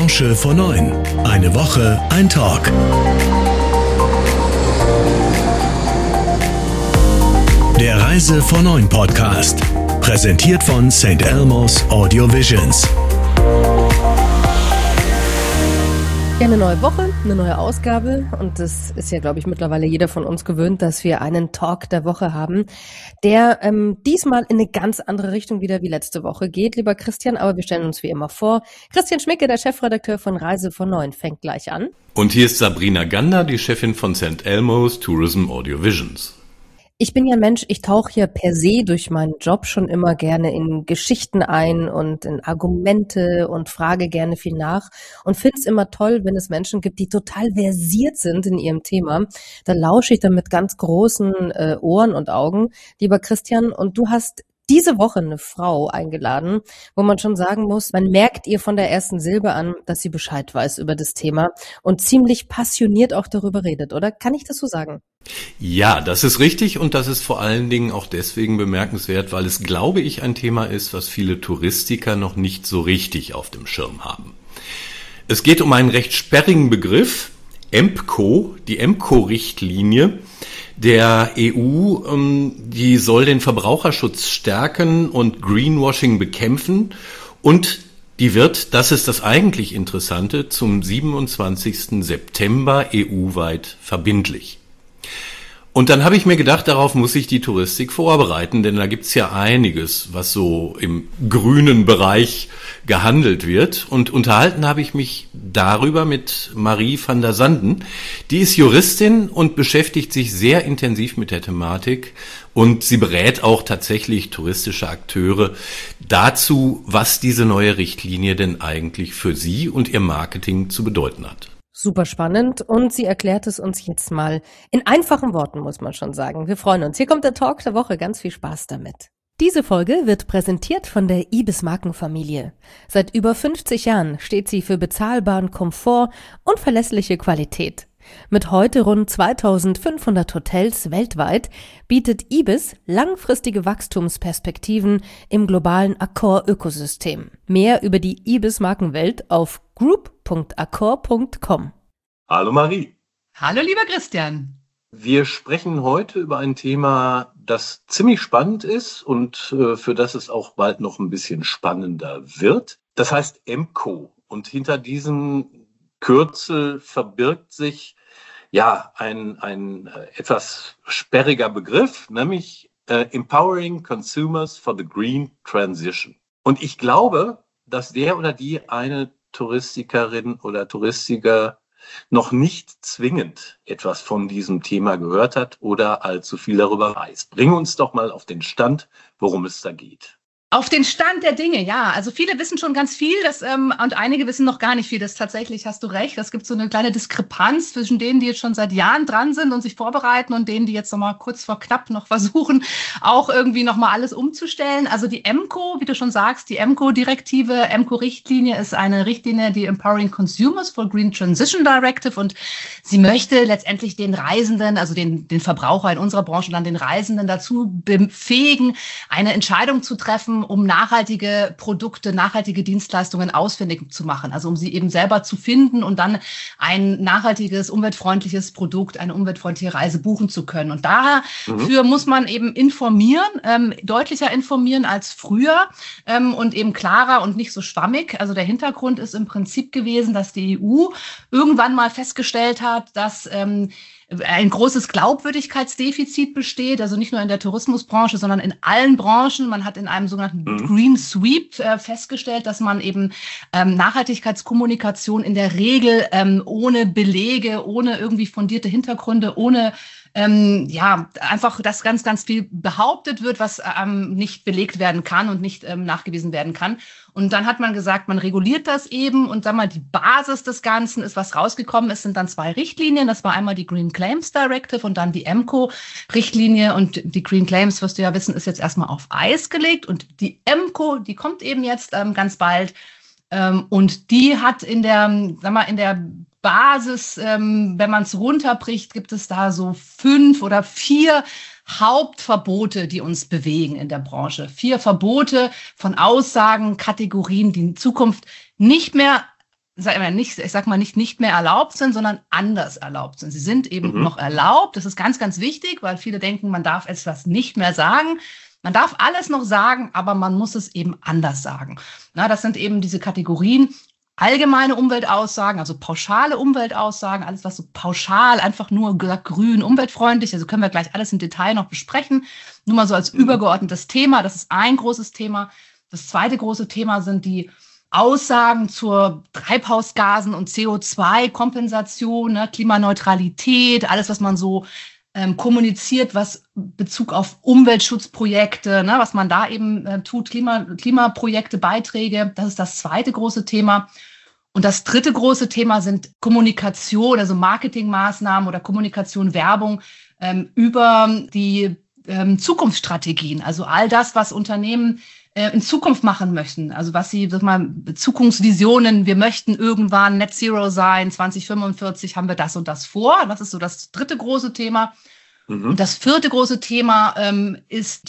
Branche vor 9. Eine Woche, ein Talk. Der Reise vor 9 Podcast. Präsentiert von St. Elmo's Audio Visions. Ja, eine neue Woche, eine neue Ausgabe und das ist ja, glaube ich, mittlerweile jeder von uns gewöhnt, dass wir einen Talk der Woche haben, der diesmal in eine ganz andere Richtung wieder wie letzte Woche geht, lieber Christian, aber wir stellen uns wie immer vor. Christian Schmicke, der Chefredakteur von Reise vor 9, fängt gleich an. Und hier ist Sabrina Gander, die Chefin von St. Elmo's Tourism Audio Visions. Ich bin ja ein Mensch, ich tauche ja per se durch meinen Job schon immer gerne in Geschichten ein und in Argumente und frage gerne viel nach und finde es immer toll, wenn es Menschen gibt, die total versiert sind in ihrem Thema. Da lausche ich dann mit ganz großen Ohren und Augen. Lieber Christian, und du hast diese Woche eine Frau eingeladen, wo man schon sagen muss, man merkt ihr von der ersten Silbe an, dass sie Bescheid weiß über das Thema und ziemlich passioniert auch darüber redet, oder? Kann ich das so sagen? Ja, das ist richtig und das ist vor allen Dingen auch deswegen bemerkenswert, weil es, glaube ich, ein Thema ist, was viele Touristiker noch nicht so richtig auf dem Schirm haben. Es geht um einen recht sperrigen Begriff, EMCO, die EMCO-Richtlinie der EU, die soll den Verbraucherschutz stärken und Greenwashing bekämpfen und die wird, das ist das eigentlich Interessante, zum 27. September EU-weit verbindlich. Und dann habe ich mir gedacht, darauf muss sich die Touristik vorbereiten, denn da gibt's ja einiges, was so im grünen Bereich gehandelt wird. Und unterhalten habe ich mich darüber mit Marie van der Sanden. Die ist Juristin und beschäftigt sich sehr intensiv mit der Thematik. Und sie berät auch tatsächlich touristische Akteure dazu, was diese neue Richtlinie denn eigentlich für sie und ihr Marketing zu bedeuten hat. Super spannend und sie erklärt es uns jetzt mal in einfachen Worten, muss man schon sagen. Wir freuen uns. Hier kommt der Talk der Woche. Ganz viel Spaß damit. Diese Folge wird präsentiert von der IBIS Markenfamilie. Seit über 50 Jahren steht sie für bezahlbaren Komfort und verlässliche Qualität. Mit heute rund 2500 Hotels weltweit bietet IBIS langfristige Wachstumsperspektiven im globalen Accor-Ökosystem. Mehr über die IBIS Markenwelt auf group.accor.com. Hallo Marie. Hallo lieber Christian. Wir sprechen heute über ein Thema, das ziemlich spannend ist und für das es auch bald noch ein bisschen spannender wird. Das heißt EMCO. Und hinter diesem Kürzel verbirgt sich ja ein etwas sperriger Begriff, nämlich Empowering Consumers for the Green Transition. Und ich glaube, dass der oder die eine Touristikerin oder Touristiker noch nicht zwingend etwas von diesem Thema gehört hat oder allzu viel darüber weiß. Bring uns doch mal auf den Stand, worum es da geht. Auf den Stand der Dinge, ja. Also viele wissen schon ganz viel, und einige wissen noch gar nicht viel. Das tatsächlich, hast du recht. Es gibt so eine kleine Diskrepanz zwischen denen, die jetzt schon seit Jahren dran sind und sich vorbereiten und denen, die jetzt noch mal kurz vor knapp noch versuchen, auch irgendwie noch mal alles umzustellen. Also die EMCO, wie du schon sagst, die EMCO-Direktive, EMCO-Richtlinie ist eine Richtlinie, die Empowering Consumers for Green Transition Directive, und sie möchte letztendlich den Reisenden, also den Verbraucher in unserer Branche, dann den Reisenden dazu befähigen, eine Entscheidung zu treffen, um nachhaltige Produkte, nachhaltige Dienstleistungen ausfindig zu machen. Also um sie eben selber zu finden und dann ein nachhaltiges, umweltfreundliches Produkt, eine umweltfreundliche Reise buchen zu können. Und dafür muss man eben informieren, deutlicher informieren als früher, und eben klarer und nicht so schwammig. Also der Hintergrund ist im Prinzip gewesen, dass die EU irgendwann mal festgestellt hat, dass ein großes Glaubwürdigkeitsdefizit besteht, also nicht nur in der Tourismusbranche, sondern in allen Branchen. Man hat in einem sogenannten Green Sweep festgestellt, dass man eben Nachhaltigkeitskommunikation in der Regel ohne Belege, ohne irgendwie fundierte Hintergründe, ohne einfach, dass ganz, ganz viel behauptet wird, was nicht belegt werden kann und nicht nachgewiesen werden kann. Und dann hat man gesagt, man reguliert das eben, und die Basis des Ganzen ist, was rausgekommen ist, sind dann 2 Richtlinien. Das war einmal die Green Claims Directive und dann die EMCO-Richtlinie. Und die Green Claims, wirst du ja wissen, ist jetzt erstmal auf Eis gelegt, und die EMCO, die kommt eben jetzt ganz bald. Und die hat in der Basis, wenn man es runterbricht, gibt es da so 5 oder 4 Hauptverbote, die uns bewegen in der Branche. 4 Verbote von Aussagen, Kategorien, die in Zukunft nicht mehr nicht mehr erlaubt sind, sondern anders erlaubt sind. Sie sind eben noch erlaubt. Das ist ganz, ganz wichtig, weil viele denken, man darf etwas nicht mehr sagen. Man darf alles noch sagen, aber man muss es eben anders sagen. Das sind eben diese Kategorien: allgemeine Umweltaussagen, also pauschale Umweltaussagen, alles, was so pauschal einfach nur gesagt grün, umweltfreundlich, also können wir gleich alles im Detail noch besprechen. Nur mal so als übergeordnetes Thema. Das ist ein großes Thema. Das zweite große Thema sind die Aussagen zur Treibhausgasen- und CO2-Kompensation, Klimaneutralität, alles, was man so kommuniziert, was Bezug auf Umweltschutzprojekte, was man da eben tut, Klimaprojekte, Beiträge, das ist das zweite große Thema. Und das dritte große Thema sind Kommunikation, also Marketingmaßnahmen oder Kommunikation, Werbung über die Zukunftsstrategien, also all das, was Unternehmen in Zukunft machen möchten, also was sie, Zukunftsvisionen, wir möchten irgendwann Net Zero sein, 2045 haben wir das und das vor. Das ist so das dritte große Thema. Und das vierte große Thema ist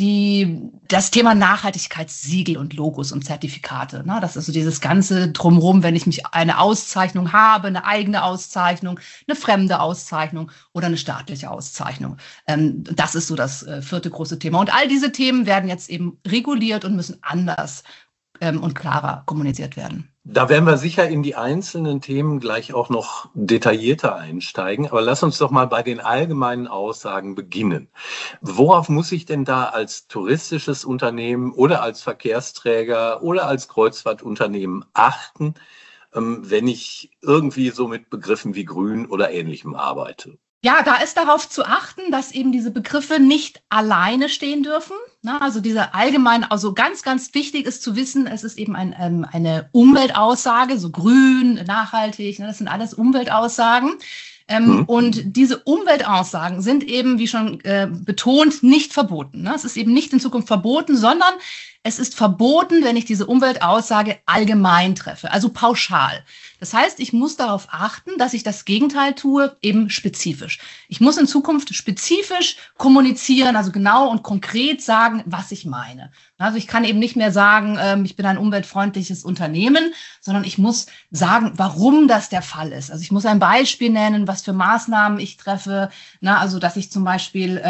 das Thema Nachhaltigkeitssiegel und Logos und Zertifikate. Das ist so dieses ganze Drumherum, wenn ich eine Auszeichnung habe, eine eigene Auszeichnung, eine fremde Auszeichnung oder eine staatliche Auszeichnung. Das ist so das vierte große Thema. Und all diese Themen werden jetzt eben reguliert und müssen anders und klarer kommuniziert werden. Da werden wir sicher in die einzelnen Themen gleich auch noch detaillierter einsteigen. Aber lass uns doch mal bei den allgemeinen Aussagen beginnen. Worauf muss ich denn da als touristisches Unternehmen oder als Verkehrsträger oder als Kreuzfahrtunternehmen achten, wenn ich irgendwie so mit Begriffen wie grün oder ähnlichem arbeite? Ja, da ist darauf zu achten, dass eben diese Begriffe nicht alleine stehen dürfen. Also diese allgemein, also ganz, ganz wichtig ist zu wissen, es ist eben eine Umweltaussage, so grün, nachhaltig, das sind alles Umweltaussagen. Und diese Umweltaussagen sind eben, wie schon betont, nicht verboten. Es ist eben nicht in Zukunft verboten, sondern es ist verboten, wenn ich diese Umweltaussage allgemein treffe, also pauschal. Das heißt, ich muss darauf achten, dass ich das Gegenteil tue, eben spezifisch. Ich muss in Zukunft spezifisch kommunizieren, also genau und konkret sagen, was ich meine. Also ich kann eben nicht mehr sagen, ich bin ein umweltfreundliches Unternehmen, sondern ich muss sagen, warum das der Fall ist. Also ich muss ein Beispiel nennen, was für Maßnahmen ich treffe. Also dass ich zum Beispiel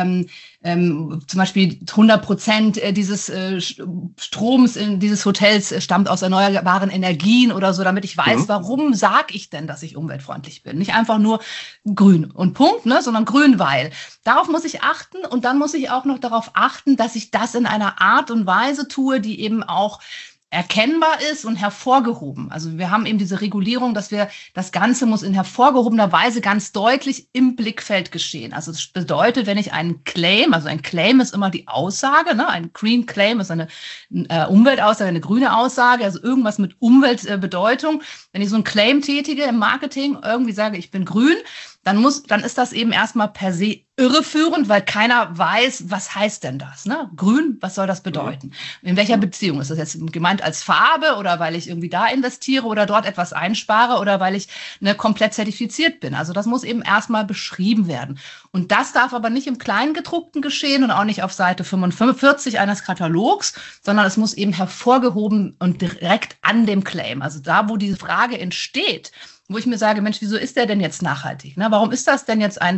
100% dieses Stroms in dieses Hotels stammt aus erneuerbaren Energien oder so, damit ich weiß, warum sage ich denn, dass ich umweltfreundlich bin? Nicht einfach nur grün und Punkt, sondern grün, weil. Darauf muss ich achten und dann muss ich auch noch darauf achten, dass ich das in einer Art und Weise tue, die eben auch erkennbar ist und hervorgehoben. Also wir haben eben diese Regulierung, dass das Ganze muss in hervorgehobener Weise ganz deutlich im Blickfeld geschehen. Also das bedeutet, wenn ich einen Claim, also ein Claim ist immer die Aussage, ein Green Claim ist eine Umweltaussage, eine grüne Aussage, also irgendwas mit Umweltbedeutung. Wenn ich so einen Claim tätige im Marketing, irgendwie sage, ich bin grün, dann ist das eben erstmal per se irreführend, weil keiner weiß, was heißt denn das? Grün, was soll das bedeuten? In welcher Beziehung? Ist das jetzt gemeint als Farbe oder weil ich irgendwie da investiere oder dort etwas einspare oder weil ich komplett zertifiziert bin? Also das muss eben erstmal beschrieben werden. Und das darf aber nicht im Kleingedruckten geschehen und auch nicht auf Seite 45 eines Katalogs, sondern es muss eben hervorgehoben und direkt an dem Claim. Also da, wo diese Frage entsteht, wo ich mir sage, Mensch, wieso ist der denn jetzt nachhaltig? Warum ist das denn jetzt ein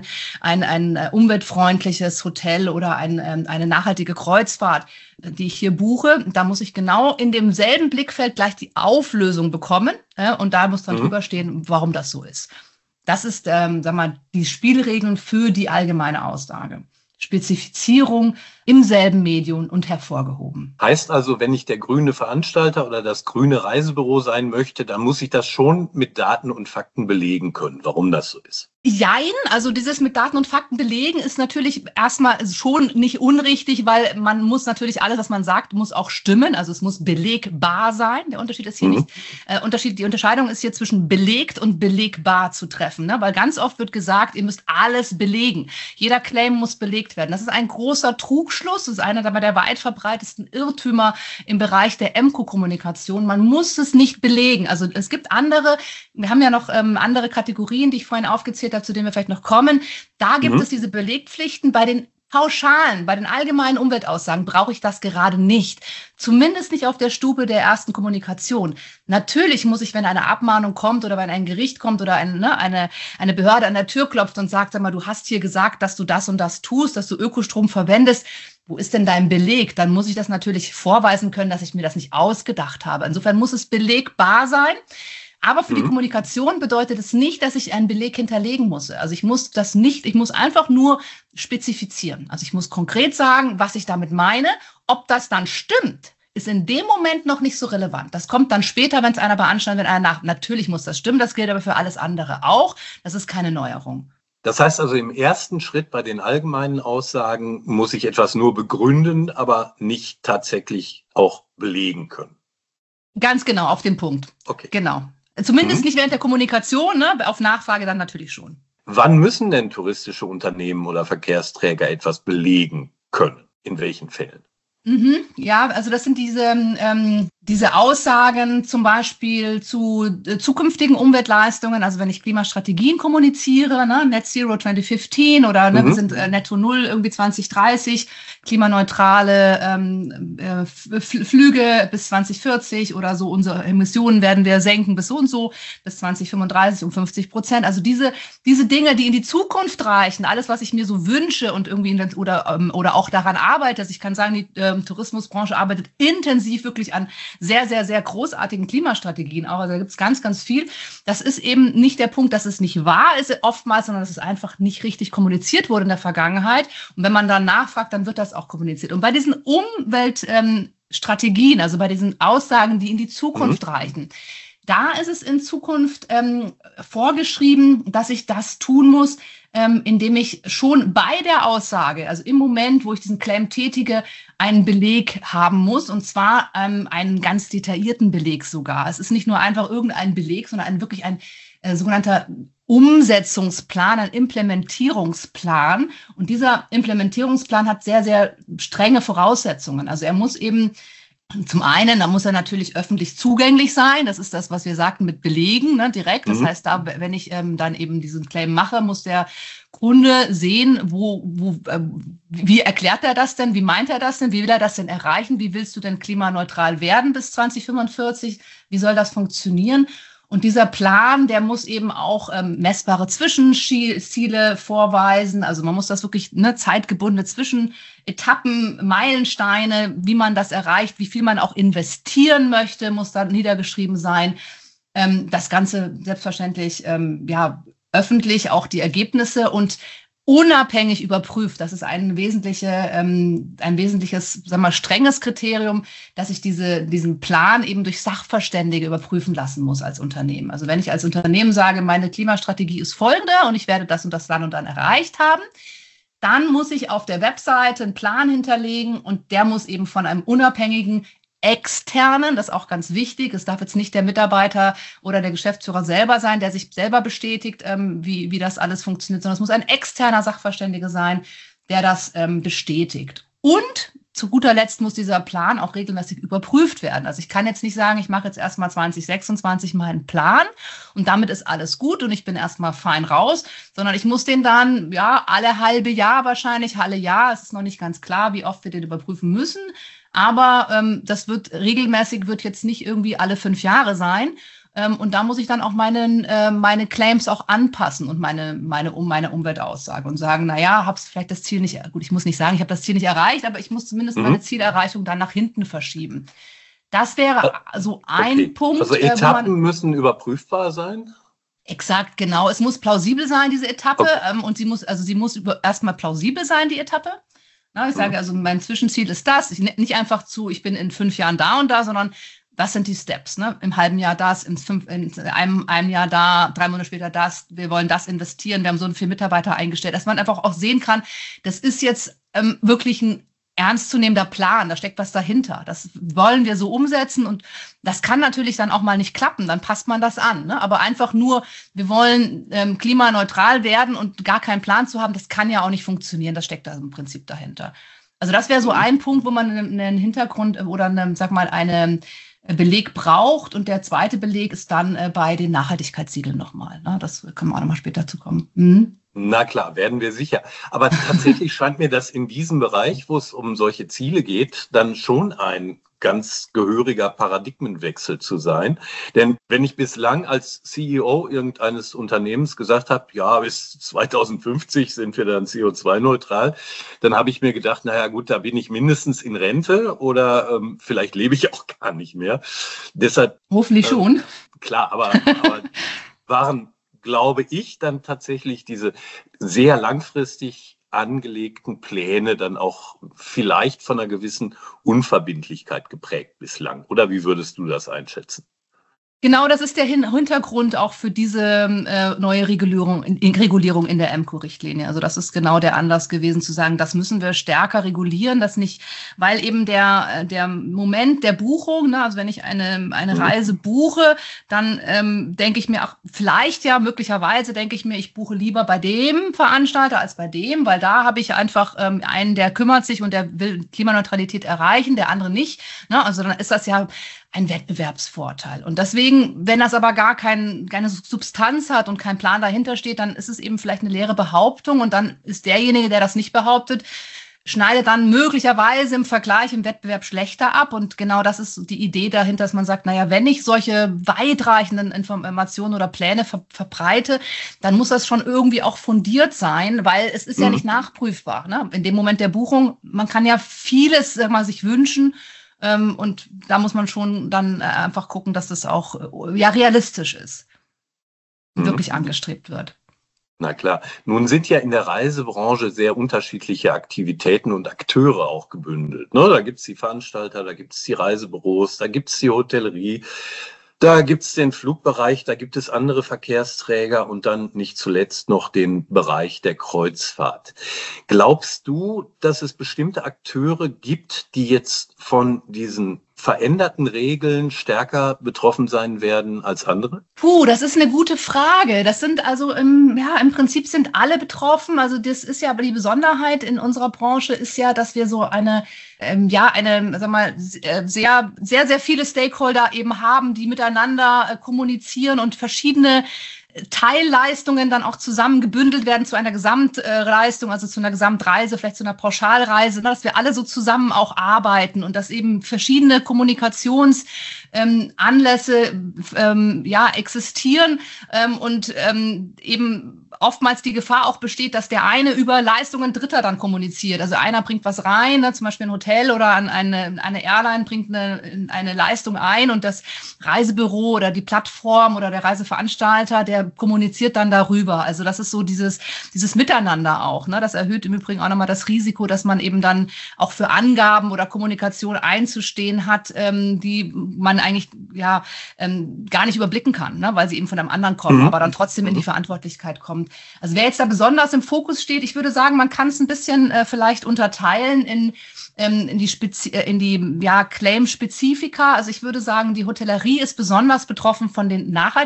umweltfreundliches Hotel oder eine nachhaltige Kreuzfahrt, die ich hier buche? Da muss ich genau in demselben Blickfeld gleich die Auflösung bekommen und da muss dann drüber stehen, warum das so ist. Das ist, die Spielregeln für die allgemeine Aussage. Spezifizierung im selben Medium und hervorgehoben. Heißt also, wenn ich der grüne Veranstalter oder das grüne Reisebüro sein möchte, dann muss ich das schon mit Daten und Fakten belegen können, warum das so ist. Jein, also dieses mit Daten und Fakten belegen ist natürlich erstmal schon nicht unrichtig, weil man muss natürlich alles, was man sagt, muss auch stimmen. Also es muss belegbar sein. Der Unterschied ist hier nicht. Die Unterscheidung ist hier zwischen belegt und belegbar zu treffen, weil ganz oft wird gesagt, ihr müsst alles belegen. Jeder Claim muss belegt werden. Das ist ein großer Trugschluss. Das ist einer der weit verbreitetsten Irrtümer im Bereich der EMCO-Kommunikation. Man muss es nicht belegen. Also es gibt wir haben ja noch andere Kategorien, die ich vorhin aufgezählt habe, zu denen wir vielleicht noch kommen. Da gibt es diese Belegpflichten bei den Pauschalen, bei den allgemeinen Umweltaussagen brauche ich das gerade nicht. Zumindest nicht auf der Stufe der ersten Kommunikation. Natürlich muss ich, wenn eine Abmahnung kommt oder wenn ein Gericht kommt oder eine Behörde an der Tür klopft und sagt, sag mal, du hast hier gesagt, dass du das und das tust, dass du Ökostrom verwendest. Wo ist denn dein Beleg? Dann muss ich das natürlich vorweisen können, dass ich mir das nicht ausgedacht habe. Insofern muss es belegbar sein. Aber für die Kommunikation bedeutet es nicht, dass ich einen Beleg hinterlegen muss. Also ich muss das nicht, ich muss einfach nur spezifizieren. Also ich muss konkret sagen, was ich damit meine. Ob das dann stimmt, ist in dem Moment noch nicht so relevant. Das kommt dann später, wenn es einer beanstandet, wenn einer natürlich muss das stimmen. Das gilt aber für alles andere auch. Das ist keine Neuerung. Das heißt also, im ersten Schritt bei den allgemeinen Aussagen muss ich etwas nur begründen, aber nicht tatsächlich auch belegen können. Ganz genau, auf den Punkt. Okay. Genau. Zumindest nicht während der Kommunikation, ne? Auf Nachfrage dann natürlich schon. Wann müssen denn touristische Unternehmen oder Verkehrsträger etwas belegen können? In welchen Fällen? Ja, also das sind diese Aussagen zum Beispiel zu zukünftigen Umweltleistungen, also wenn ich Klimastrategien kommuniziere, ne, Net Zero 2015 oder ne, wir sind Netto Null irgendwie 2030, klimaneutrale Flüge bis 2040 oder so, unsere Emissionen werden wir senken bis so und so, bis 2035 um 50%. Also diese Dinge, die in die Zukunft reichen, alles, was ich mir so wünsche und irgendwie oder auch daran arbeite, also ich kann sagen, die Tourismusbranche arbeitet intensiv wirklich an sehr, sehr, sehr großartigen Klimastrategien auch. Also da gibt es ganz, ganz viel. Das ist eben nicht der Punkt, dass es nicht wahr ist oftmals, sondern dass es einfach nicht richtig kommuniziert wurde in der Vergangenheit. Und wenn man dann nachfragt, dann wird das auch kommuniziert. Und bei diesen Umweltstrategien, also bei diesen Aussagen, die in die Zukunft reichen, da ist es in Zukunft vorgeschrieben, dass ich das tun muss, indem ich schon bei der Aussage, also im Moment, wo ich diesen Claim tätige, einen Beleg haben muss, und zwar einen ganz detaillierten Beleg sogar. Es ist nicht nur einfach irgendein Beleg, sondern wirklich ein sogenannter Umsetzungsplan, ein Implementierungsplan. Und dieser Implementierungsplan hat sehr, sehr strenge Voraussetzungen. Also er muss eben zum einen, da muss er natürlich öffentlich zugänglich sein. Das ist das, was wir sagten mit Belegen, ne, direkt. Das heißt, da, wenn ich dann eben diesen Claim mache, muss der Kunde sehen, wie erklärt er das denn? Wie meint er das denn? Wie will er das denn erreichen? Wie willst du denn klimaneutral werden bis 2045? Wie soll das funktionieren? Und dieser Plan, der muss eben auch messbare Zwischenziele vorweisen. Also man muss das wirklich zeitgebundene Zwischenetappen, Meilensteine, wie man das erreicht, wie viel man auch investieren möchte, muss da niedergeschrieben sein. Das Ganze selbstverständlich öffentlich, auch die Ergebnisse und unabhängig überprüft. Das ist ein wesentliches, strenges Kriterium, dass ich diesen Plan eben durch Sachverständige überprüfen lassen muss als Unternehmen. Also wenn ich als Unternehmen sage, meine Klimastrategie ist folgende und ich werde das und das dann und dann erreicht haben, dann muss ich auf der Webseite einen Plan hinterlegen und der muss eben von einem unabhängigen Externen, das ist auch ganz wichtig. Es darf jetzt nicht der Mitarbeiter oder der Geschäftsführer selber sein, der sich selber bestätigt, wie das alles funktioniert, sondern es muss ein externer Sachverständiger sein, der das bestätigt. Und zu guter Letzt muss dieser Plan auch regelmäßig überprüft werden. Also ich kann jetzt nicht sagen, ich mache jetzt erstmal 2026 meinen Plan und damit ist alles gut und ich bin erstmal fein raus, sondern ich muss den dann, alle halbe Jahr wahrscheinlich, alle Jahr, es ist noch nicht ganz klar, wie oft wir den überprüfen müssen. Aber das wird jetzt nicht irgendwie alle 5 Jahre sein. Und da muss ich dann auch meine Claims auch anpassen und meine Umweltaussage und sagen, hab's vielleicht das Ziel nicht, gut, ich muss nicht sagen, ich habe das Ziel nicht erreicht, aber ich muss zumindest meine Zielerreichung dann nach hinten verschieben. Das wäre so ein Punkt. Also Etappen müssen überprüfbar sein? Exakt, genau. Es muss plausibel sein, diese Etappe. Okay. Und sie muss erstmal plausibel sein, die Etappe. Ich sage also, mein Zwischenziel ist das. Nicht einfach ich bin in 5 Jahren da und da, sondern was sind die Steps? Ne? Im halben Jahr das, in einem Jahr da, 3 Monate später das. Wir wollen das investieren. Wir haben so viele Mitarbeiter eingestellt, dass man einfach auch sehen kann, das ist jetzt wirklich ein ernstzunehmender Plan, da steckt was dahinter. Das wollen wir so umsetzen und das kann natürlich dann auch mal nicht klappen, dann passt man das an. Ne? Aber einfach nur, wir wollen klimaneutral werden und gar keinen Plan zu haben, das kann ja auch nicht funktionieren, das steckt da im Prinzip dahinter. Also das wäre so ein Punkt, wo man einen Hintergrund oder einen Beleg braucht und der zweite Beleg ist dann bei den Nachhaltigkeitssiegeln nochmal. Ne? Das können wir auch nochmal später zu kommen. Na klar, werden wir sicher. Aber tatsächlich scheint mir das in diesem Bereich, wo es um solche Ziele geht, dann schon ein ganz gehöriger Paradigmenwechsel zu sein. Denn wenn ich bislang als CEO irgendeines Unternehmens gesagt habe, ja, bis 2050 sind wir dann CO2-neutral, dann habe ich mir gedacht, naja gut, da bin ich mindestens in Rente oder vielleicht lebe ich auch gar nicht mehr. Deshalb hoffentlich schon. Klar, aber waren, glaube ich, dann tatsächlich diese sehr langfristig angelegten Pläne dann auch vielleicht von einer gewissen Unverbindlichkeit geprägt bislang. Oder wie würdest du das einschätzen? Genau, das ist der Hintergrund auch für diese neue Regulierung in der EMCO-Richtlinie. Also das ist genau der Anlass gewesen zu sagen, das müssen wir stärker regulieren, das nicht, weil eben der Moment der Buchung, ne, also wenn ich eine Reise buche, dann denke ich mir auch vielleicht möglicherweise denke ich mir, ich buche lieber bei dem Veranstalter als bei dem, weil da habe ich einfach einen, der kümmert sich und der will Klimaneutralität erreichen, der andere nicht. Ne? Also dann ist das ja ein Wettbewerbsvorteil. Und deswegen, wenn das aber gar keine Substanz hat und kein Plan dahinter steht, dann ist es eben vielleicht eine leere Behauptung und dann ist derjenige, der das nicht behauptet, schneidet dann möglicherweise im Vergleich im Wettbewerb schlechter ab. Und genau das ist die Idee dahinter, dass man sagt, naja, wenn ich solche weitreichenden Informationen oder Pläne verbreite, dann muss das schon irgendwie auch fundiert sein, weil es ist ja nicht nachprüfbar. Ne? In dem Moment der Buchung, man kann ja vieles sich wünschen, und da muss man schon dann einfach gucken, dass das auch realistisch ist, wirklich angestrebt wird. Na klar. Nun sind ja in der Reisebranche sehr unterschiedliche Aktivitäten und Akteure auch gebündelt. Ne? Da gibt's die Veranstalter, da gibt's die Reisebüros, da gibt's die Hotellerie, da gibt's den Flugbereich, da gibt es andere Verkehrsträger und dann nicht zuletzt noch den Bereich der Kreuzfahrt. Glaubst du, dass es bestimmte Akteure gibt, die jetzt von diesen veränderten Regeln stärker betroffen sein werden als andere? Das ist eine gute Frage. Das sind also im Prinzip sind alle betroffen. Also das ist ja aber die Besonderheit in unserer Branche ist ja, dass wir so eine sehr, sehr, sehr viele Stakeholder eben haben, die miteinander kommunizieren und verschiedene Teilleistungen dann auch zusammen gebündelt werden zu einer Gesamtleistung, also zu einer Gesamtreise, vielleicht zu einer Pauschalreise, dass wir alle so zusammen auch arbeiten und dass eben verschiedene Kommunikationsanlässe existieren und eben oftmals die Gefahr auch besteht, dass der eine über Leistungen Dritter dann kommuniziert. Also einer bringt was rein, ne, zum Beispiel ein Hotel oder eine Airline bringt eine Leistung ein und das Reisebüro oder die Plattform oder der Reiseveranstalter, der kommuniziert dann darüber. Also das ist so dieses Miteinander auch. Ne? Das erhöht im Übrigen auch nochmal das Risiko, dass man eben dann auch für Angaben oder Kommunikation einzustehen hat, die man eigentlich gar nicht überblicken kann, ne? Weil sie eben von einem anderen kommen, aber dann trotzdem in die Verantwortlichkeit kommt. Also wer jetzt da besonders im Fokus steht, ich würde sagen, man kann es ein bisschen vielleicht unterteilen in die Claim-Spezifika. Also ich würde sagen, die Hotellerie ist besonders betroffen von den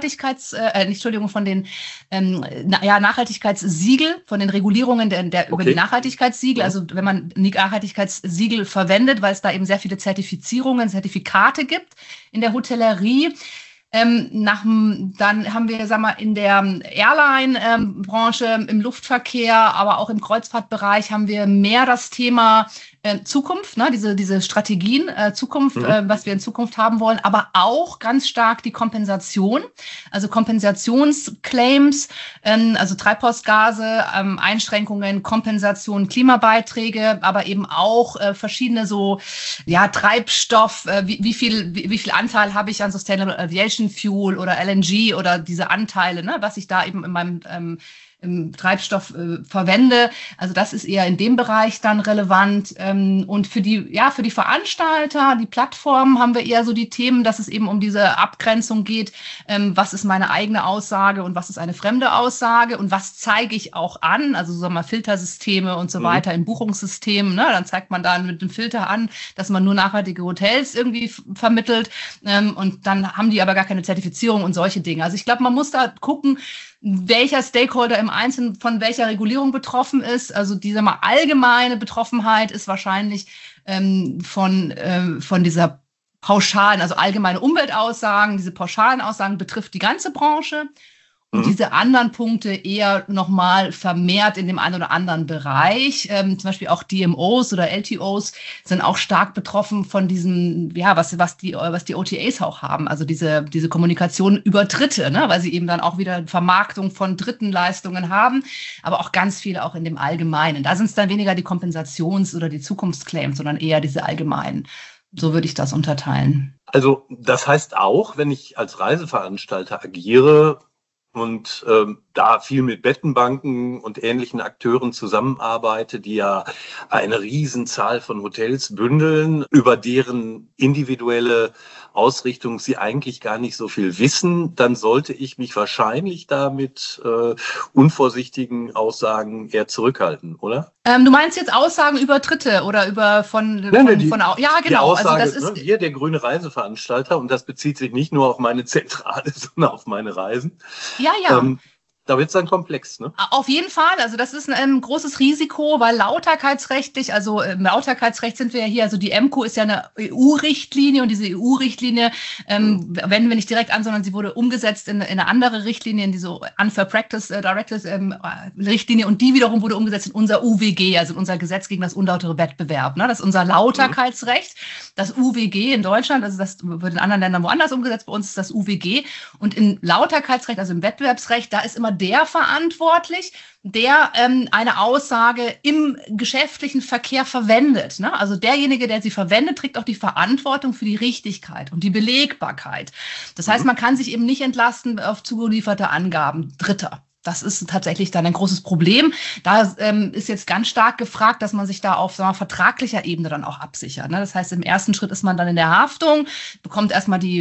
Nachhaltigkeitssiegel, von den Regulierungen über die Nachhaltigkeitssiegel. Also wenn man Nachhaltigkeitssiegel verwendet, weil es da eben sehr viele Zertifizierungen, Zertifikate gibt in der Hotellerie. Dann haben wir, in der Airline-Branche, im Luftverkehr, aber auch im Kreuzfahrtbereich haben wir mehr das Thema Zukunft, ne, diese Strategien, Zukunft, was wir in Zukunft haben wollen, aber auch ganz stark die Kompensation, also Kompensationsclaims, also Treibhausgase, Einschränkungen, Kompensation, Klimabeiträge, aber eben auch verschiedene Treibstoff, wie viel Anteil habe ich an Sustainable Aviation Fuel oder LNG oder diese Anteile, ne, was ich da eben in meinem im Treibstoff verwende. Also das ist eher in dem Bereich dann relevant. Und für die Veranstalter, die Plattformen haben wir eher so die Themen, dass es eben um diese Abgrenzung geht. Was ist meine eigene Aussage und was ist eine fremde Aussage und was zeige ich auch an? Also Filtersysteme und so weiter im Buchungssystem. Ne? Dann zeigt man dann mit dem Filter an, dass man nur nachhaltige Hotels irgendwie vermittelt. Und dann haben die aber gar keine Zertifizierung und solche Dinge. Also ich glaube, man muss da gucken, welcher Stakeholder im Einzelnen von welcher Regulierung betroffen ist. Also diese allgemeine Betroffenheit ist wahrscheinlich von dieser pauschalen, also allgemeine Umweltaussagen. Diese pauschalen Aussagen betrifft die ganze Branche. Und diese anderen Punkte eher nochmal vermehrt in dem einen oder anderen Bereich. Zum Beispiel auch DMOs oder LTOs sind auch stark betroffen von diesem, ja, was die OTAs auch haben. Also diese Kommunikation über Dritte, ne? Weil sie eben dann auch wieder Vermarktung von Drittenleistungen haben, aber auch ganz viele auch in dem Allgemeinen. Da sind es dann weniger die Kompensations- oder die Zukunftsclaims, sondern eher diese allgemeinen. So würde ich das unterteilen. Also das heißt auch, wenn ich als Reiseveranstalter agiere, und da viel mit Bettenbanken und ähnlichen Akteuren zusammenarbeite, die ja eine Riesenzahl von Hotels bündeln, über deren individuelle Ausrichtung sie eigentlich gar nicht so viel wissen, dann sollte ich mich wahrscheinlich da mit unvorsichtigen Aussagen eher zurückhalten, oder? Du meinst jetzt Aussagen über Dritte oder über ja, genau. Die Aussage, also das ist wir, der grüne Reiseveranstalter, und das bezieht sich nicht nur auf meine Zentrale, sondern auf meine Reisen. Ja. Da wird es dann komplex, ne? Auf jeden Fall. Also das ist ein großes Risiko, weil lauterkeitsrechtlich, also im Lauterkeitsrecht sind wir ja hier, also die EMCO ist ja eine EU-Richtlinie und diese EU-Richtlinie wenden wir nicht direkt an, sondern sie wurde umgesetzt in eine andere Richtlinie, in diese Unfair Practice Directives Richtlinie, und die wiederum wurde umgesetzt in unser UWG, also in unser Gesetz gegen das unlautere Wettbewerb. Ne? Das ist unser Lauterkeitsrecht. Das UWG in Deutschland, also das wird in anderen Ländern woanders umgesetzt, bei uns ist das UWG. Und im Lauterkeitsrecht, also im Wettbewerbsrecht, da ist immer der verantwortlich, der eine Aussage im geschäftlichen Verkehr verwendet. Ne? Also derjenige, der sie verwendet, trägt auch die Verantwortung für die Richtigkeit und die Belegbarkeit. Das heißt, man kann sich eben nicht entlasten auf zugelieferte Angaben Dritter. Das ist tatsächlich dann ein großes Problem. Da ist jetzt ganz stark gefragt, dass man sich da auf vertraglicher Ebene dann auch absichert. Ne? Das heißt, im ersten Schritt ist man dann in der Haftung, bekommt erstmal die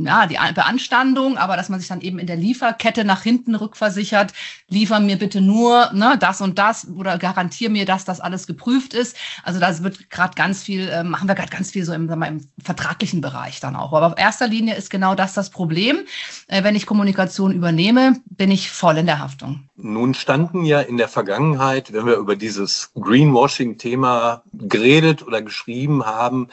Beanstandung, aber dass man sich dann eben in der Lieferkette nach hinten rückversichert, liefer mir bitte nur das und das oder garantiere mir, dass das alles geprüft ist. Also da wird gerade ganz viel, machen wir gerade ganz viel so im vertraglichen Bereich dann auch. Aber auf erster Linie ist genau das Problem. Wenn ich Kommunikation übernehme, bin ich voll in der Haftung. Nun standen ja in der Vergangenheit, wenn wir über dieses Greenwashing-Thema geredet oder geschrieben haben,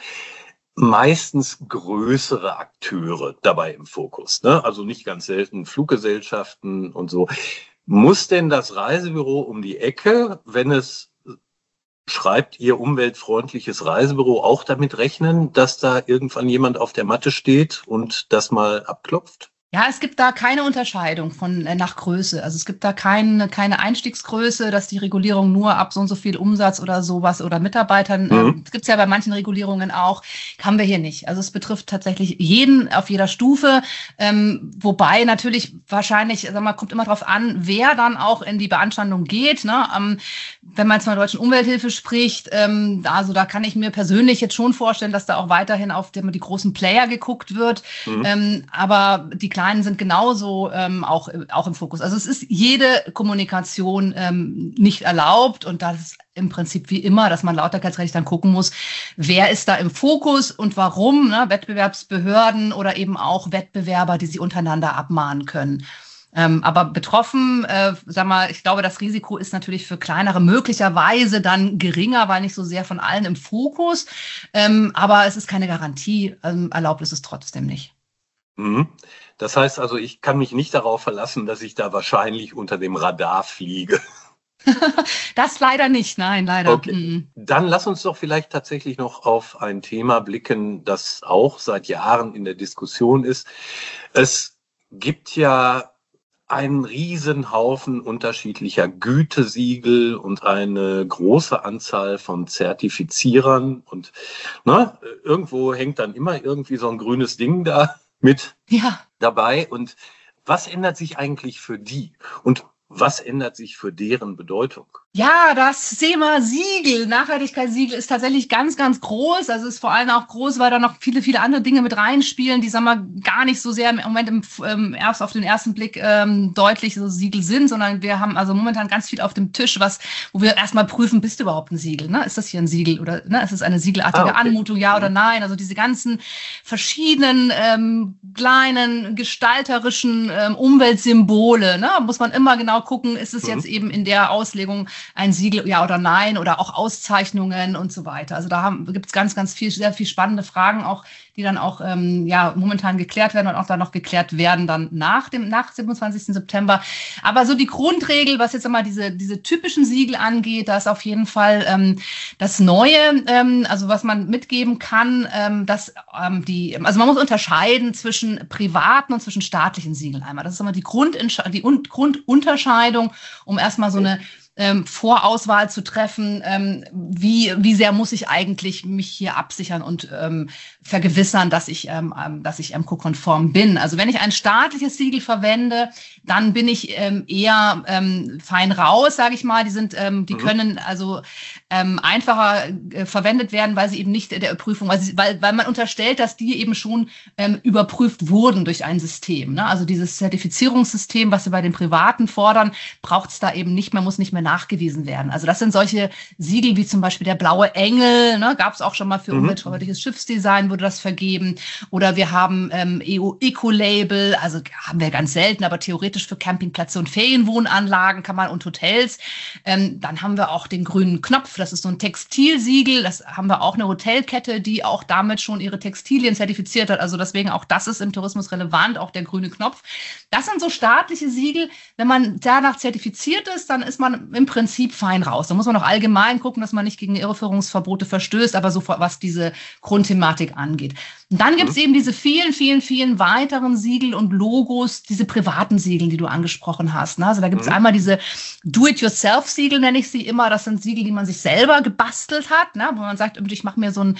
meistens größere Akteure dabei im Fokus, ne? Also nicht ganz selten Fluggesellschaften und so. Muss denn das Reisebüro um die Ecke, wenn es schreibt, ihr umweltfreundliches Reisebüro, auch damit rechnen, dass da irgendwann jemand auf der Matte steht und das mal abklopft? Ja, es gibt da keine Unterscheidung nach Größe. Also es gibt da keine Einstiegsgröße, dass die Regulierung nur ab so und so viel Umsatz oder sowas oder Mitarbeitern, das gibt's ja bei manchen Regulierungen auch, haben wir hier nicht. Also es betrifft tatsächlich jeden auf jeder Stufe, wobei natürlich wahrscheinlich, kommt immer drauf an, wer dann auch in die Beanstandung geht. Ne? Wenn man jetzt von der Deutschen Umwelthilfe spricht, also da kann ich mir persönlich jetzt schon vorstellen, dass da auch weiterhin auf die großen Player geguckt wird, aber die Kleinen sind genauso auch im Fokus. Also es ist jede Kommunikation nicht erlaubt, und das ist im Prinzip wie immer, dass man lauterkeitsrechtlich dann gucken muss, wer ist da im Fokus und warum, ne? Wettbewerbsbehörden oder eben auch Wettbewerber, die sie untereinander abmahnen können. Aber betroffen, ich glaube, das Risiko ist natürlich für kleinere möglicherweise dann geringer, weil nicht so sehr von allen im Fokus. Aber es ist keine Garantie, erlaubt ist es trotzdem nicht. Das heißt also, ich kann mich nicht darauf verlassen, dass ich da wahrscheinlich unter dem Radar fliege. Das leider nicht, nein, leider. Okay. Dann lass uns doch vielleicht tatsächlich noch auf ein Thema blicken, das auch seit Jahren in der Diskussion ist. Es gibt ja einen riesen Haufen unterschiedlicher Gütesiegel und eine große Anzahl von Zertifizierern. Und irgendwo hängt dann immer irgendwie so ein grünes Ding da mit dabei. Und was ändert sich eigentlich für die? Und was ändert sich für deren Bedeutung? Ja, das Thema Siegel, Nachhaltigkeitssiegel ist tatsächlich ganz, ganz groß. Also ist vor allem auch groß, weil da noch viele, viele andere Dinge mit reinspielen, die, gar nicht so sehr im Moment erst auf den ersten Blick deutlich so Siegel sind, sondern wir haben also momentan ganz viel auf dem Tisch, wo wir erstmal prüfen, bist du überhaupt ein Siegel? Ne? Ist das hier ein Siegel oder ist es eine siegelartige Anmutung, ja oder nein? Also diese ganzen verschiedenen kleinen gestalterischen Umweltsymbole, ne? Muss man immer genau gucken, ist es jetzt eben in der Auslegung ein Siegel, ja oder nein, oder auch Auszeichnungen und so weiter. Also da gibt es ganz, ganz sehr viel spannende Fragen auch, die dann auch momentan geklärt werden und auch dann noch geklärt werden dann nach 27. September. Aber so die Grundregel, was jetzt einmal diese typischen Siegel angeht, da ist auf jeden Fall das Neue, also was man mitgeben kann, dass also man muss unterscheiden zwischen privaten und zwischen staatlichen Siegeln einmal. Das ist immer die Grundunterscheidung, um erstmal so eine Vorauswahl zu treffen, wie sehr muss ich eigentlich mich hier absichern und vergewissern, dass ich MCO-konform bin. Also wenn ich ein staatliches Siegel verwende, dann bin ich eher fein raus, sage ich mal. Die können also einfacher verwendet werden, weil sie eben nicht der Prüfung, weil man unterstellt, dass die eben schon überprüft wurden durch ein System. Ne? Also dieses Zertifizierungssystem, was wir bei den Privaten fordern, braucht es da eben nicht mehr, muss nicht mehr nachgewiesen werden. Also das sind solche Siegel wie zum Beispiel der Blaue Engel, ne? Gab es auch schon mal für umweltfreundliches Schiffsdesign, wurde das vergeben. Oder wir haben EU-Eco-Label, also haben wir ganz selten, aber theoretisch für Campingplätze und Ferienwohnanlagen kann man und Hotels. Dann haben wir auch den grünen Knopf, das ist so ein Textilsiegel, das haben wir auch eine Hotelkette, die auch damit schon ihre Textilien zertifiziert hat. Also deswegen auch das ist im Tourismus relevant, auch der grüne Knopf. Das sind so staatliche Siegel. Wenn man danach zertifiziert ist, dann ist man im Prinzip fein raus. Da muss man auch allgemein gucken, dass man nicht gegen Irreführungsverbote verstößt, aber so was diese Grundthematik angeht. Und dann gibt es eben diese vielen, vielen, vielen weiteren Siegel und Logos, diese privaten Siegel, die du angesprochen hast. Ne? Also da gibt es einmal diese Do-it-yourself-Siegel, nenne ich sie immer. Das sind Siegel, die man sich selber gebastelt hat, ne? Wo man sagt, ich mache mir so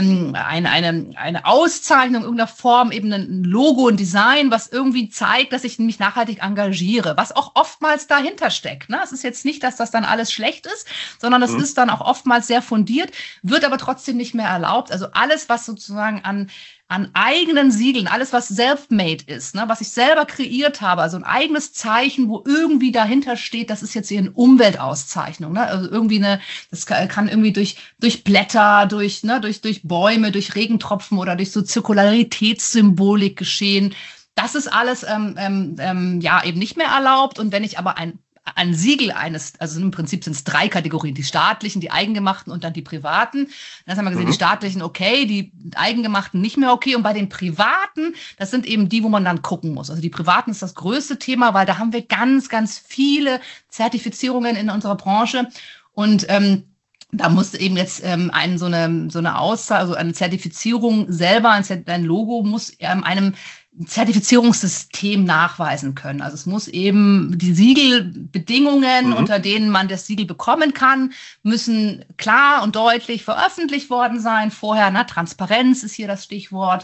eine Auszeichnung in irgendeiner Form, eben ein Logo, ein Design, was irgendwie zeigt, dass ich mich nachhaltig engagiere, was auch oftmals dahinter steckt. Ne? Es ist jetzt nicht, dass das dann alles schlecht ist, sondern es ist dann auch oftmals sehr fundiert, wird aber trotzdem nicht mehr erlaubt. Also alles, was sozusagen an eigenen Siegeln, alles, was self-made ist, ne, was ich selber kreiert habe, also ein eigenes Zeichen, wo irgendwie dahinter steht, das ist jetzt hier eine Umweltauszeichnung, ne, also irgendwie das kann irgendwie durch Blätter, durch Bäume, durch Regentropfen oder durch so Zirkularitätssymbolik geschehen. Das ist alles eben nicht mehr erlaubt. Und wenn ich aber ein Siegel also im Prinzip sind es 3 Kategorien, die staatlichen, die eigengemachten und dann die privaten. Dann haben wir gesehen, die staatlichen okay, die eigengemachten nicht mehr okay. Und bei den privaten, das sind eben die, wo man dann gucken muss. Also die privaten ist das größte Thema, weil da haben wir ganz, ganz viele Zertifizierungen in unserer Branche. Und da muss eben jetzt so eine Aussage, also eine Zertifizierung selber, ein Logo muss einem Zertifizierungssystem nachweisen können. Also es muss eben die Siegelbedingungen, unter denen man das Siegel bekommen kann, müssen klar und deutlich veröffentlicht worden sein. Vorher, Transparenz ist hier das Stichwort,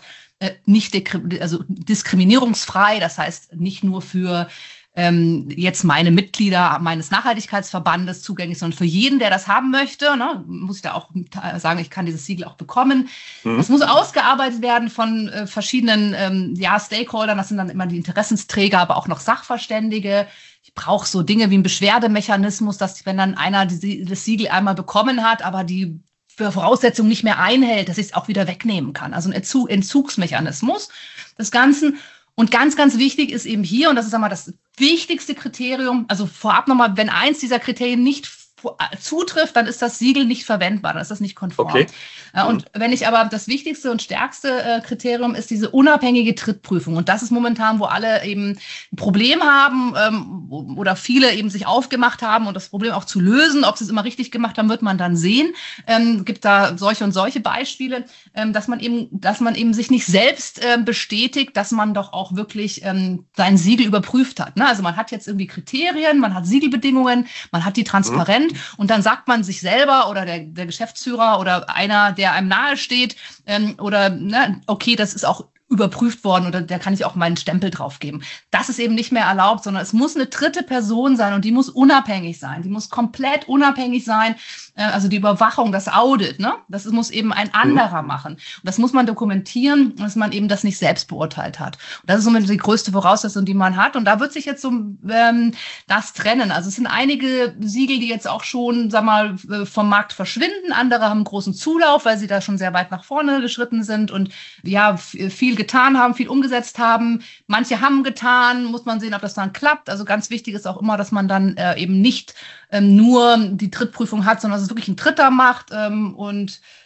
also diskriminierungsfrei, das heißt nicht nur für jetzt meine Mitglieder meines Nachhaltigkeitsverbandes zugänglich, sondern für jeden, der das haben möchte, ne, muss ich da auch sagen, ich kann dieses Siegel auch bekommen. Das muss ausgearbeitet werden von verschiedenen Stakeholdern, das sind dann immer die Interessensträger, aber auch noch Sachverständige. Ich brauche so Dinge wie einen Beschwerdemechanismus, dass wenn dann einer das Siegel einmal bekommen hat, aber die Voraussetzungen nicht mehr einhält, dass ich es auch wieder wegnehmen kann. Also ein Entzugsmechanismus des Ganzen. Und ganz, ganz wichtig ist eben hier, und das ist einmal das wichtigste Kriterium, also vorab nochmal, wenn eins dieser Kriterien nicht zutrifft, dann ist das Siegel nicht verwendbar, dann ist das nicht konform. Okay. Und wenn ich aber das wichtigste und stärkste Kriterium ist diese unabhängige Trittprüfung. Und das ist momentan, wo alle eben ein Problem haben oder viele eben sich aufgemacht haben und das Problem auch zu lösen. Ob sie es immer richtig gemacht haben, wird man dann sehen. Gibt da solche und solche Beispiele, dass man eben sich nicht selbst bestätigt, dass man doch auch wirklich sein Siegel überprüft hat. Ne? Also man hat jetzt irgendwie Kriterien, man hat Siegelbedingungen, man hat die transparent. Und dann sagt man sich selber oder der Geschäftsführer oder einer, der einem nahe steht, okay, das ist auch überprüft worden oder da kann ich auch meinen Stempel drauf geben. Das ist eben nicht mehr erlaubt, sondern es muss eine dritte Person sein und die muss unabhängig sein. Die muss komplett unabhängig sein. Also die Überwachung, das Audit, ne? Das muss eben ein anderer machen. Und das muss man dokumentieren, dass man eben das nicht selbst beurteilt hat. Und das ist somit die größte Voraussetzung, die man hat. Und da wird sich jetzt so das trennen. Also es sind einige Siegel, die jetzt auch schon, vom Markt verschwinden. Andere haben einen großen Zulauf, weil sie da schon sehr weit nach vorne geschritten sind und viel getan haben, viel umgesetzt haben. Manche haben getan, muss man sehen, ob das dann klappt. Also ganz wichtig ist auch immer, dass man dann eben nicht nur die Trittprüfung hat, sondern dass es wirklich ein Dritter macht. Und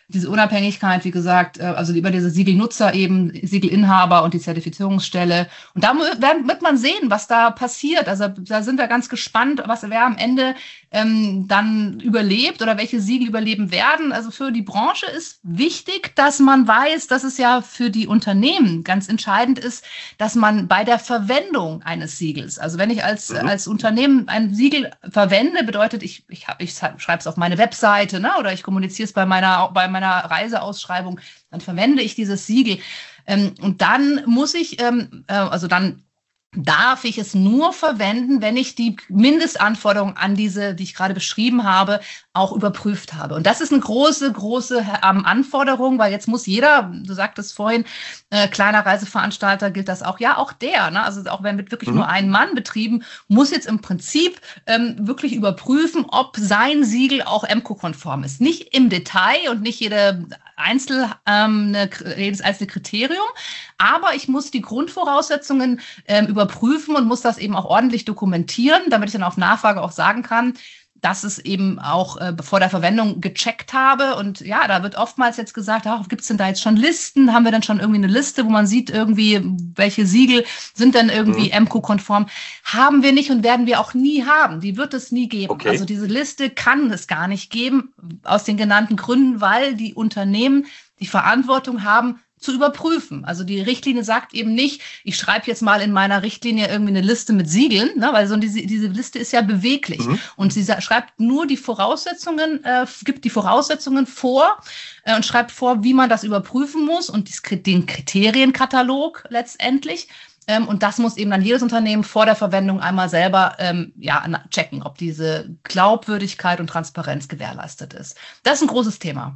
diese Unabhängigkeit, wie gesagt, also über diese Siegelnutzer eben, Siegelinhaber und die Zertifizierungsstelle. Und da wird man sehen, was da passiert. Also da sind wir ganz gespannt, wer am Ende dann überlebt oder welche Siegel überleben werden. Also für die Branche ist wichtig, dass man weiß, dass es ja für die Unternehmen ganz entscheidend ist, dass man bei der Verwendung eines Siegels, also wenn ich als Unternehmen ein Siegel verwende, bedeutet, ich schreibe es auf meine Webseite, ne, oder ich kommuniziere es bei meiner Reiseausschreibung, dann verwende ich dieses Siegel. Und dann muss ich, dann darf ich es nur verwenden, wenn ich die Mindestanforderungen an diese, die ich gerade beschrieben habe, auch überprüft habe. Und das ist eine große Anforderung, weil jetzt muss jeder, du sagtest vorhin, kleiner Reiseveranstalter gilt das auch, ja, auch der, ne? Also auch wenn mit wirklich nur ein Mann betrieben, muss jetzt im Prinzip wirklich überprüfen, ob sein Siegel auch EMCO-konform ist. Nicht im Detail und nicht jedes einzelne Kriterium, aber ich muss die Grundvoraussetzungen überprüfen und muss das eben auch ordentlich dokumentieren, damit ich dann auf Nachfrage auch sagen kann, dass es eben auch vor der Verwendung gecheckt habe. Und ja, da wird oftmals jetzt gesagt, gibt es denn da jetzt schon Listen? Haben wir denn schon irgendwie eine Liste, wo man sieht, irgendwie, welche Siegel sind denn irgendwie EMCO-konform? Haben wir nicht und werden wir auch nie haben. Die wird es nie geben. Okay. Also diese Liste kann es gar nicht geben, aus den genannten Gründen, weil die Unternehmen die Verantwortung haben, zu überprüfen. Also die Richtlinie sagt eben nicht, ich schreibe jetzt mal in meiner Richtlinie irgendwie eine Liste mit Siegeln, ne, weil so diese Liste ist ja beweglich. Und sie schreibt nur die Voraussetzungen, gibt die Voraussetzungen vor und schreibt vor, wie man das überprüfen muss und den Kriterienkatalog letztendlich. Und das muss eben dann jedes Unternehmen vor der Verwendung einmal selber checken, ob diese Glaubwürdigkeit und Transparenz gewährleistet ist. Das ist ein großes Thema.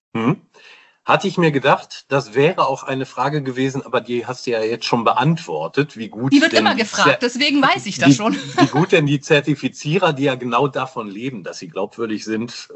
Hatte ich mir gedacht, das wäre auch eine Frage gewesen, aber die hast du ja jetzt schon beantwortet. Wie gut die wird immer gefragt, deswegen weiß ich das schon. Wie gut denn die Zertifizierer, die ja genau davon leben, dass sie glaubwürdig sind,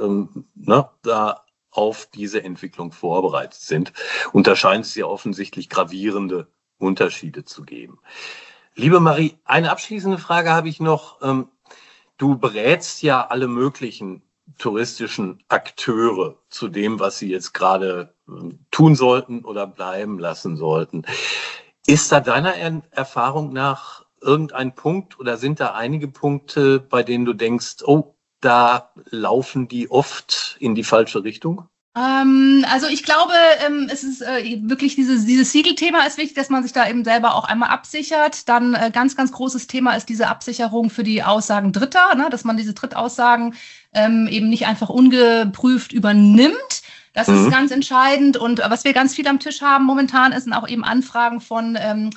da auf diese Entwicklung vorbereitet sind. Und da scheint es ja offensichtlich gravierende Unterschiede zu geben. Liebe Marie, eine abschließende Frage habe ich noch. Du berätst ja alle möglichen touristischen Akteure zu dem, was sie jetzt gerade tun sollten oder bleiben lassen sollten. Ist da deiner Erfahrung nach irgendein Punkt oder sind da einige Punkte, bei denen du denkst, oh, da laufen die oft in die falsche Richtung? Also ich glaube, es ist wirklich dieses Siegelthema ist wichtig, dass man sich da eben selber auch einmal absichert. Dann ganz großes Thema ist diese Absicherung für die Aussagen Dritter, ne, dass man diese Drittaussagen eben nicht einfach ungeprüft übernimmt. Das ist ganz entscheidend. Und was wir ganz viel am Tisch haben momentan, sind auch eben Anfragen von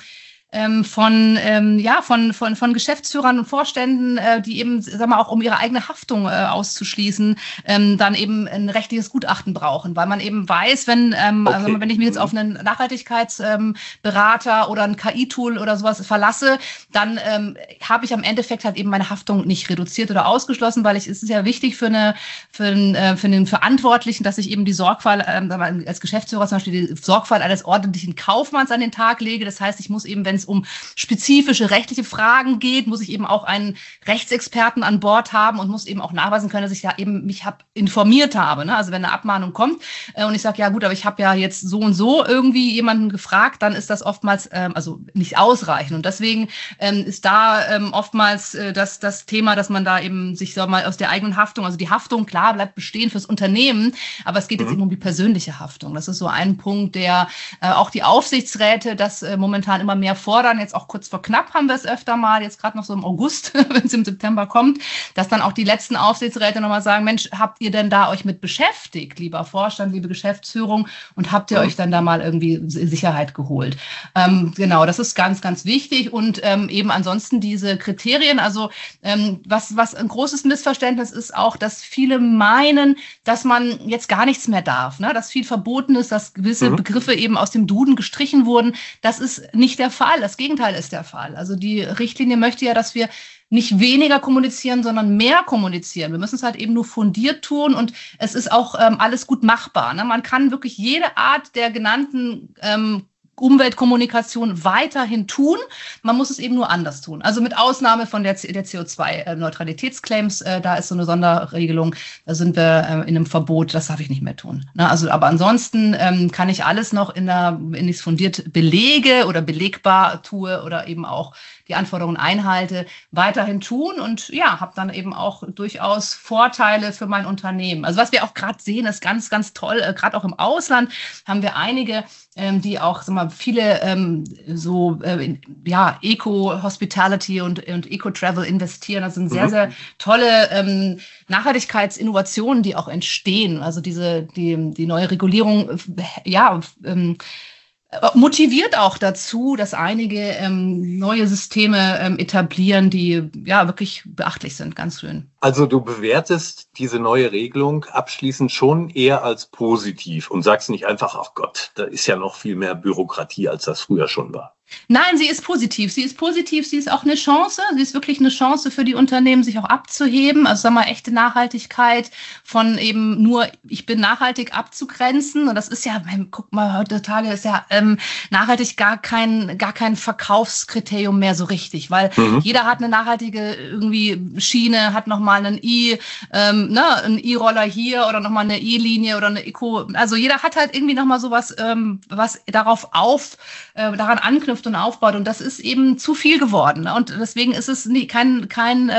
Geschäftsführern und Vorständen, die eben, auch um ihre eigene Haftung auszuschließen, dann eben ein rechtliches Gutachten brauchen, weil man eben weiß, wenn ich mich jetzt auf einen Nachhaltigkeitsberater oder ein KI-Tool oder sowas verlasse, dann habe ich am Endeffekt halt eben meine Haftung nicht reduziert oder ausgeschlossen, weil es ist ja wichtig für den Verantwortlichen, dass ich eben die Sorgfalt, als Geschäftsführer zum Beispiel die Sorgfalt eines ordentlichen Kaufmanns an den Tag lege. Das heißt, ich muss eben, wenn es um spezifische rechtliche Fragen geht, muss ich eben auch einen Rechtsexperten an Bord haben und muss eben auch nachweisen können, dass ich ja eben mich informiert habe. Ne? Also wenn eine Abmahnung kommt und ich sage, ja gut, aber ich habe ja jetzt so und so irgendwie jemanden gefragt, dann ist das oftmals nicht ausreichend. Und deswegen ist da oftmals das Thema, dass man da eben sich aus der eigenen Haftung, also die Haftung, klar, bleibt bestehen fürs Unternehmen, aber es geht jetzt eben um die persönliche Haftung. Das ist so ein Punkt, der auch die Aufsichtsräte das momentan immer mehr fordern. Jetzt auch kurz vor knapp haben wir es öfter mal, jetzt gerade noch so im August, wenn es im September kommt, dass dann auch die letzten Aufsichtsräte nochmal sagen, Mensch, habt ihr denn da euch mit beschäftigt, lieber Vorstand, liebe Geschäftsführung, und habt ihr euch dann da mal irgendwie Sicherheit geholt? Genau, das ist ganz wichtig und eben ansonsten diese Kriterien, also was ein großes Missverständnis ist auch, dass viele meinen, dass man jetzt gar nichts mehr darf, ne? Dass viel verboten ist, dass gewisse Begriffe eben aus dem Duden gestrichen wurden. Das ist nicht der Fall. Das Gegenteil ist der Fall. Also die Richtlinie möchte ja, dass wir nicht weniger kommunizieren, sondern mehr kommunizieren. Wir müssen es halt eben nur fundiert tun und es ist auch alles gut machbar. Ne? Man kann wirklich jede Art der genannten Umweltkommunikation weiterhin tun. Man muss es eben nur anders tun. Also mit Ausnahme von der CO2-Neutralitätsclaims, da ist so eine Sonderregelung, da sind wir in einem Verbot, das darf ich nicht mehr tun. Also, aber ansonsten kann ich alles noch, wenn ich es fundiert belege oder belegbar tue oder eben auch die Anforderungen einhalte, weiterhin tun und ja, habe dann eben auch durchaus Vorteile für mein Unternehmen. Also was wir auch gerade sehen, ist ganz, ganz toll. Gerade auch im Ausland haben wir einige, die auch viele Eco-Hospitality und Eco-Travel investieren. Das sind sehr, sehr tolle Nachhaltigkeitsinnovationen, die auch entstehen. Also die neue Regulierung, motiviert auch dazu, dass einige neue Systeme etablieren, die ja wirklich beachtlich sind, ganz schön. Also du bewertest diese neue Regelung abschließend schon eher als positiv und sagst nicht einfach, ach Gott, da ist ja noch viel mehr Bürokratie, als das früher schon war. Nein, sie ist positiv. Sie ist positiv. Sie ist auch eine Chance. Sie ist wirklich eine Chance für die Unternehmen, sich auch abzuheben. Also echte Nachhaltigkeit von eben nur, ich bin nachhaltig abzugrenzen. Und das ist ja, guck mal, heutzutage ist ja nachhaltig gar kein Verkaufskriterium mehr so richtig, weil jeder hat eine nachhaltige irgendwie Schiene, hat nochmal einen einen E-Roller hier oder nochmal eine E-Linie oder eine Eco. Also jeder hat halt irgendwie nochmal sowas, was daran anknüpft und aufbaut. Und das ist eben zu viel geworden. Ne? Und deswegen ist es kein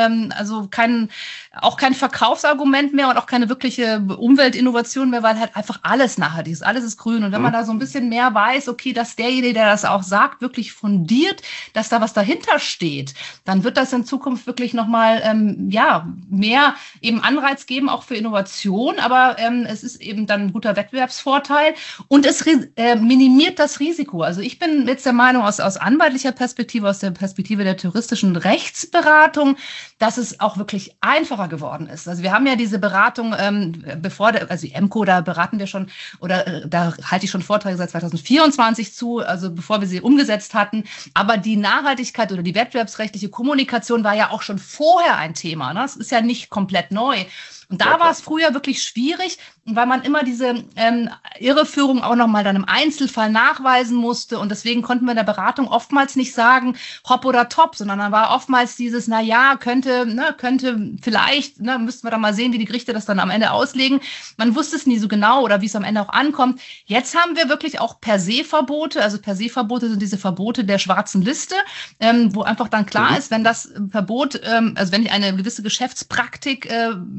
Verkaufsargument mehr und auch keine wirkliche Umweltinnovation mehr, weil halt einfach alles nachhaltig ist. Alles ist grün. Und wenn man da so ein bisschen mehr weiß, okay, dass derjenige, der das auch sagt, wirklich fundiert, dass da was dahinter steht, dann wird das in Zukunft wirklich nochmal, mehr eben Anreiz geben, auch für Innovation. Aber es ist eben dann ein guter Wettbewerbsvorteil und es minimiert das Risiko. Also ich bin jetzt der Meinung, aus anwaltlicher Perspektive, aus der Perspektive der touristischen Rechtsberatung, dass es auch wirklich einfacher geworden ist. Also wir haben ja diese Beratung, die EMCO, da beraten wir schon, oder da halte ich schon Vorträge seit 2024 zu, also bevor wir sie umgesetzt hatten. Aber die Nachhaltigkeit oder die wettbewerbsrechtliche Kommunikation war ja auch schon vorher ein Thema. Ne? Das ist ja nicht komplett neu. Und da war es früher wirklich schwierig, weil man immer diese Irreführung auch nochmal dann im Einzelfall nachweisen musste. Und deswegen konnten wir in der Beratung oftmals nicht sagen, hopp oder top, sondern dann war oftmals dieses, könnte vielleicht, müssten wir dann mal sehen, wie die Gerichte das dann am Ende auslegen. Man wusste es nie so genau oder wie es am Ende auch ankommt. Jetzt haben wir wirklich auch Per-se-Verbote. Also Per-se-Verbote sind diese Verbote der schwarzen Liste, wo einfach dann klar ist, wenn das Verbot, also wenn ich eine gewisse Geschäftspraktik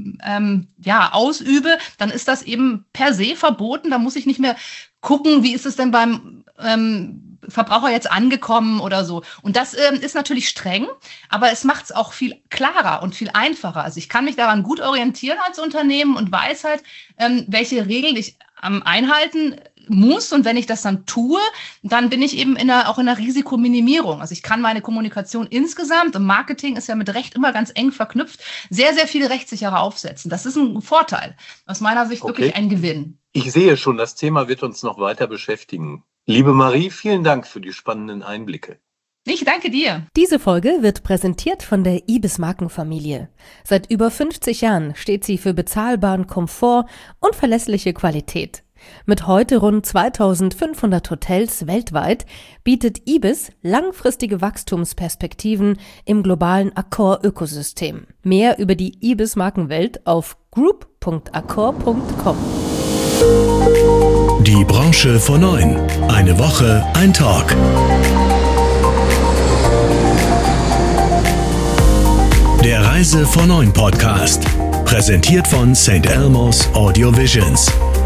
ausübe, dann ist das eben per se verboten. Da muss ich nicht mehr gucken, wie ist es denn beim Verbraucher jetzt angekommen oder so. Und das ist natürlich streng, aber es macht es auch viel klarer und viel einfacher. Also ich kann mich daran gut orientieren als Unternehmen und weiß halt, welche Regeln ich einhalten muss. Und wenn ich das dann tue, dann bin ich eben auch in einer Risikominimierung. Also ich kann meine Kommunikation insgesamt, und Marketing ist ja mit Recht immer ganz eng verknüpft, sehr, sehr viel rechtssicherer aufsetzen. Das ist ein Vorteil. Aus meiner Sicht wirklich ein Gewinn. Ich sehe schon, das Thema wird uns noch weiter beschäftigen. Liebe Marie, vielen Dank für die spannenden Einblicke. Ich danke dir. Diese Folge wird präsentiert von der IBIS Markenfamilie. Seit über 50 Jahren steht sie für bezahlbaren Komfort und verlässliche Qualität. Mit heute rund 2500 Hotels weltweit bietet IBIS langfristige Wachstumsperspektiven im globalen Accor-Ökosystem. Mehr über die IBIS Markenwelt auf group.accor.com. Die Branche vor 9. Eine Woche, ein Talk. Der Reise vor 9 Podcast. Präsentiert von St. Elmo's Audio Visions.